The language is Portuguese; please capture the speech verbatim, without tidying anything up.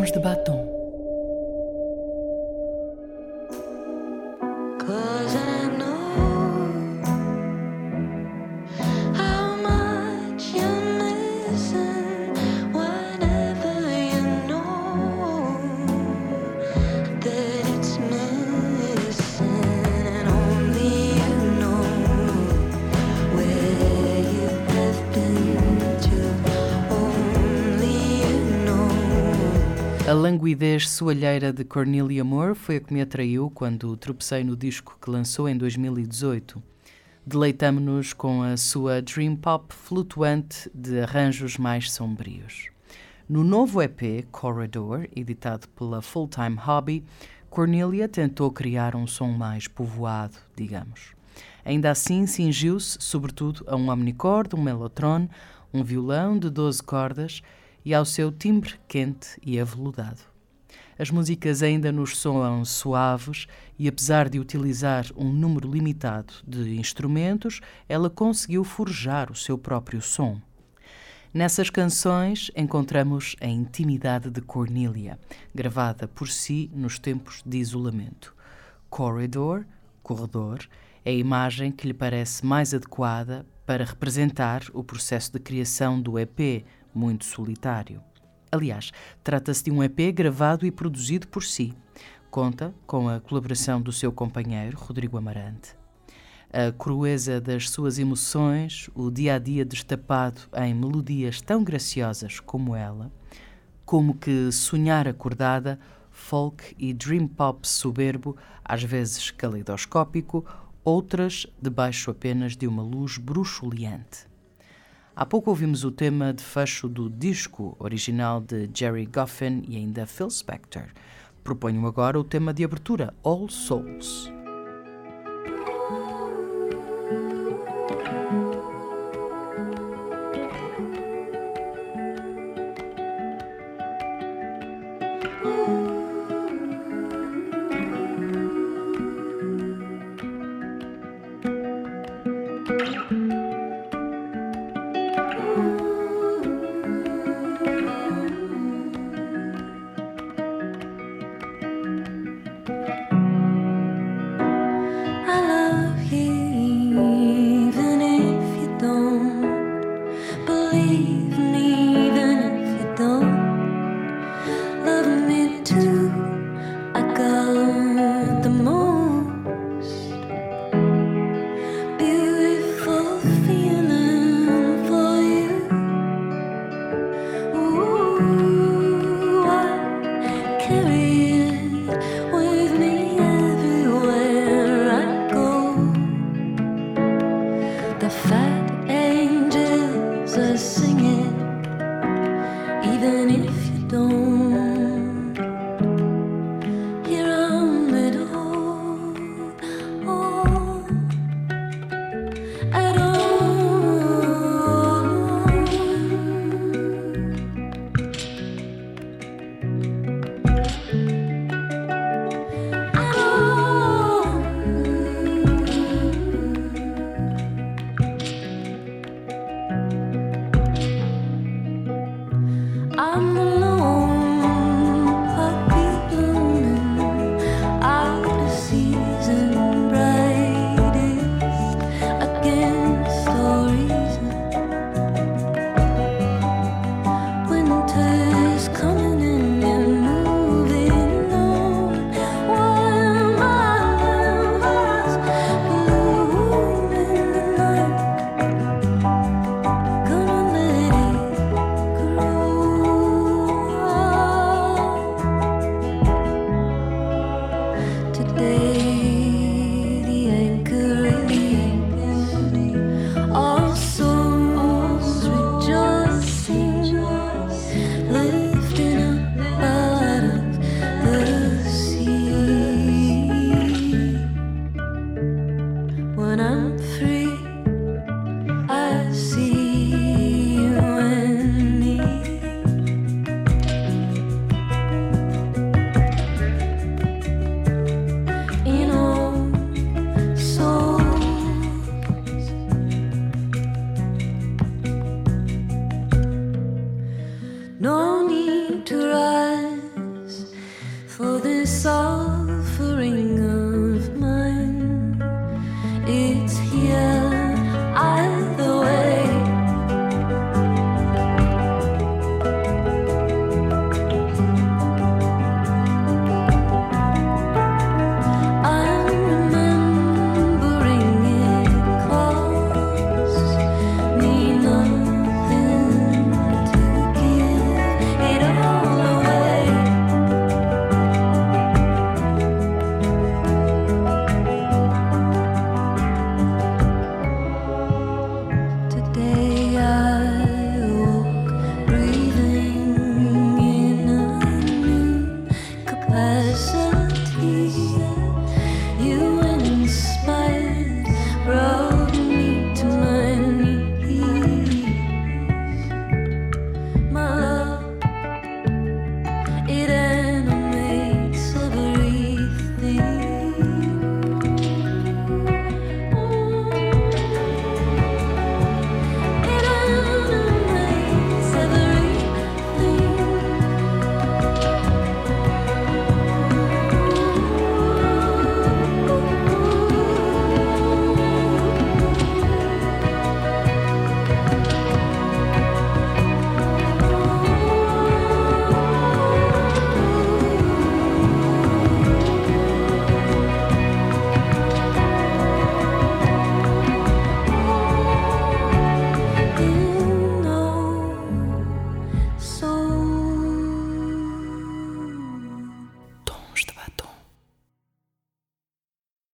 Sons de batom. A languidez soalheira de Cornelia Moore foi a que me atraiu quando tropecei no disco que lançou em dois mil e dezoito. Deleitamo-nos com a sua dream pop flutuante de arranjos mais sombrios. No novo E P, Corridor, editado pela Full Time Hobby, Cornelia tentou criar um som mais povoado, digamos. Ainda assim, cingiu-se sobretudo a um omnicorde, um mellotron, um violão de doze cordas e ao seu timbre quente e aveludado. As músicas ainda nos soam suaves e, apesar de utilizar um número limitado de instrumentos, ela conseguiu forjar o seu próprio som. Nessas canções encontramos a intimidade de Cornelia, gravada por si nos tempos de isolamento. Corridor, corredor, é a imagem que lhe parece mais adequada para representar o processo de criação do E P, muito solitário. Aliás, trata-se de um E P gravado e produzido por si. Conta com a colaboração do seu companheiro, Rodrigo Amarante. A crueza das suas emoções, o dia-a-dia destapado em melodias tão graciosas como ela, como que sonhar acordada, folk e dream pop soberbo, às vezes caleidoscópico, outras debaixo apenas de uma luz bruxuleante. Há pouco ouvimos o tema de fecho do disco original de Gerry Goffin e ainda Phil Spector. Proponho agora o tema de abertura, All Souls. The fat angels are